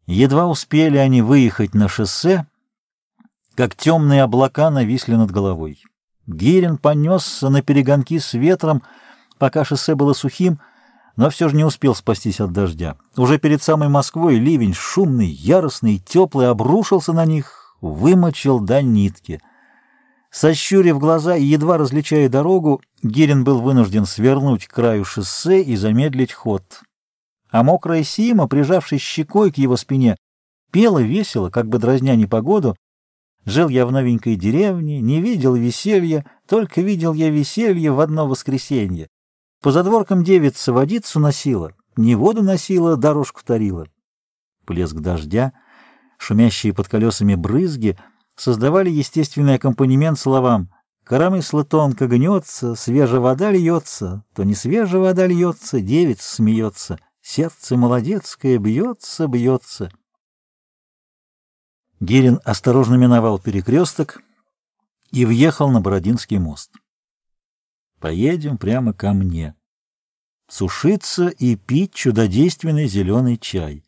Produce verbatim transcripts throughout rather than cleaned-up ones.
Едва успели они выехать на шоссе, как темные облака нависли над головой. Гирин понесся на перегонки с ветром, пока шоссе было сухим, но все же не успел спастись от дождя. Уже перед самой Москвой ливень, шумный, яростный и теплый, обрушился на них, вымочил до нитки. Сощурив глаза и едва различая дорогу, Гирин был вынужден свернуть к краю шоссе и замедлить ход. А мокрая Сима, прижавшись щекой к его спине, пела весело, как бы дразня непогоду. Жил я в новенькой деревне, не видел веселья, только видел я веселье в одно воскресенье. По задворкам девица водицу носила, не воду носила, дорожку тарила. Плеск дождя, шумящие под колесами брызги создавали естественный аккомпанемент словам: «Коромысло тонко гнется, свежая вода льется, то не свежая вода льется, девица смеется, сердце молодецкое бьется, бьется». Гирин осторожно миновал перекресток и въехал на Бородинский мост. Поедем прямо ко мне. Сушиться и пить чудодейственный зеленый чай.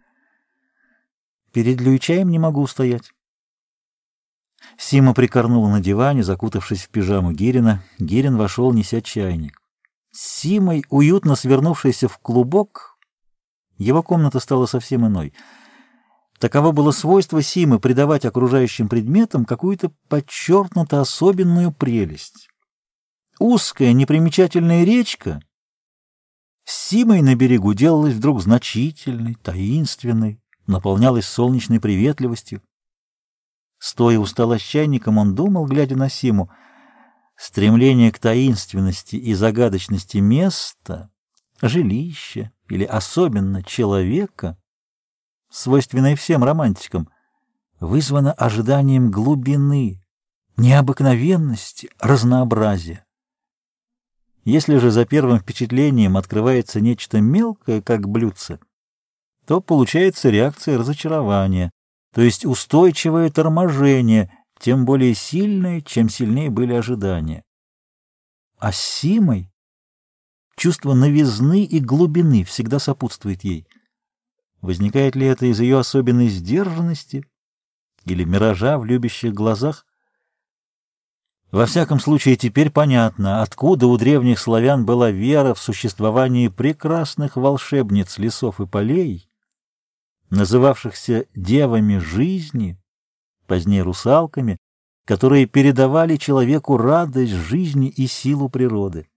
Перед Люичаем не могу устоять. Сима прикорнула на диване, закутавшись в пижаму Гирина. Гирин вошел, неся чайник. С Симой, уютно свернувшейся в клубок, его комната стала совсем иной. Таково было свойство Симы придавать окружающим предметам какую-то подчеркнуто особенную прелесть. Узкая, непримечательная речка с Симой на берегу делалась вдруг значительной, таинственной, наполнялась солнечной приветливостью. Стоя у стола с чайником, он думал, глядя на Симу, стремление к таинственности и загадочности места, жилища или особенно человека, свойственное всем романтикам, вызвано ожиданием глубины, необыкновенности, разнообразия. Если же за первым впечатлением открывается нечто мелкое, как блюдце, то получается реакция разочарования, то есть устойчивое торможение, тем более сильное, чем сильнее были ожидания. А с Симой чувство новизны и глубины всегда сопутствует ей. Возникает ли это из ее особенной сдержанности или миража в любящих глазах? Во всяком случае, теперь понятно, откуда у древних славян была вера в существование прекрасных волшебниц лесов и полей, называвшихся девами жизни, позднее русалками, которые передавали человеку радость жизни и силу природы.